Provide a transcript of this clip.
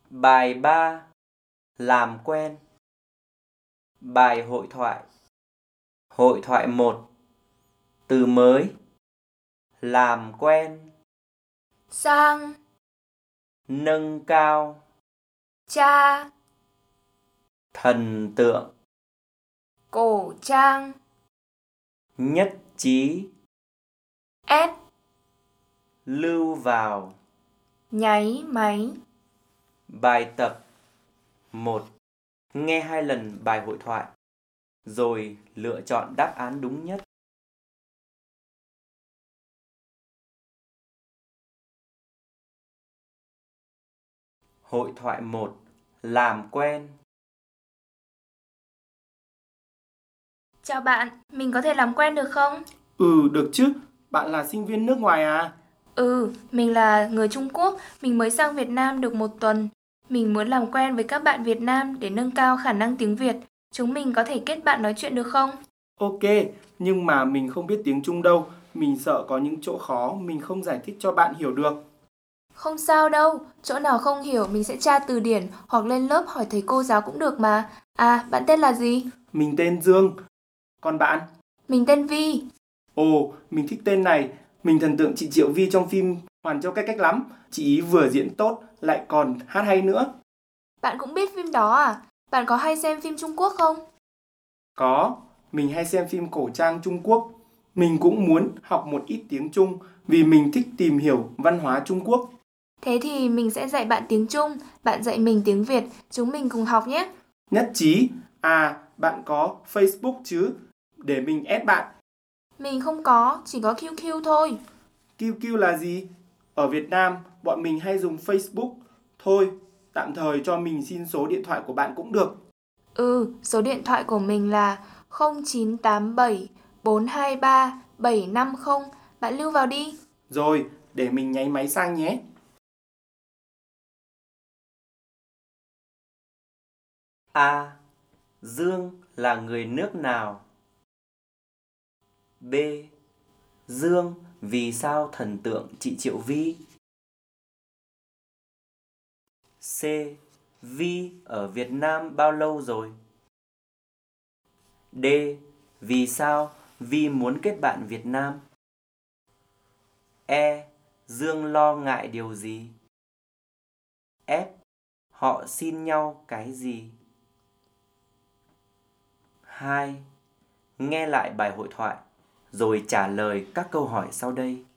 Bài 3. Làm quen. Bài hội thoại. Hội thoại 1. Từ mới. Làm quen. Sang, Nâng cao. cha, Thần tượng. cổ trang, Nhất trí. ép, Lưu vào. nháy máy. Bài tập 1. Nghe 2 lần bài hội thoại, rồi lựa chọn đáp án đúng nhất. Hội thoại 1. Làm quen. Chào bạn, mình có thể làm quen được không? Được chứ. Bạn là sinh viên nước ngoài à? Mình là người Trung Quốc, mình mới sang Việt Nam được 1 tuần. Mình muốn làm quen với các bạn Việt Nam để nâng cao khả năng tiếng Việt. Chúng mình có thể kết bạn nói chuyện được không? Ok, nhưng mà mình không biết tiếng Trung đâu. Mình sợ có những chỗ khó mình không giải thích cho bạn hiểu được. Không sao đâu, chỗ nào không hiểu mình sẽ tra từ điển hoặc lên lớp hỏi thầy cô giáo cũng được mà. À, bạn tên là gì? Mình tên Dương. Còn bạn? Mình tên Vi. Ồ, mình thích tên này. Mình thần tượng chị Triệu Vi trong phim Hoàn Châu Cách Cách lắm. Chị ý vừa diễn tốt lại còn hát hay nữa. Bạn cũng biết phim đó à? Bạn có hay xem phim Trung Quốc không? Có, mình hay xem phim cổ trang Trung Quốc. Mình cũng muốn học một ít tiếng Trung vì mình thích tìm hiểu văn hóa Trung Quốc. Thế thì mình sẽ dạy bạn tiếng Trung, bạn dạy mình tiếng Việt, chúng mình cùng học nhé. Nhất trí. À, bạn có Facebook chứ? Để mình add bạn. Mình không có, chỉ có QQ thôi. QQ là gì? Ở Việt Nam, bọn mình hay dùng Facebook. Thôi, tạm thời cho mình xin số điện thoại của bạn cũng được. Số điện thoại của mình là 0987 423 750. Bạn lưu vào đi. Rồi, để mình nháy máy sang nhé. A. Dương là người nước nào? B. Dương vì sao thần tượng chị Triệu Vi? C. Vi ở Việt Nam bao lâu rồi? D. Vì sao Vi muốn kết bạn Việt Nam? E. Dương lo ngại điều gì? F. Họ xin nhau cái gì? 2. Nghe lại bài hội thoại rồi trả lời các câu hỏi sau đây.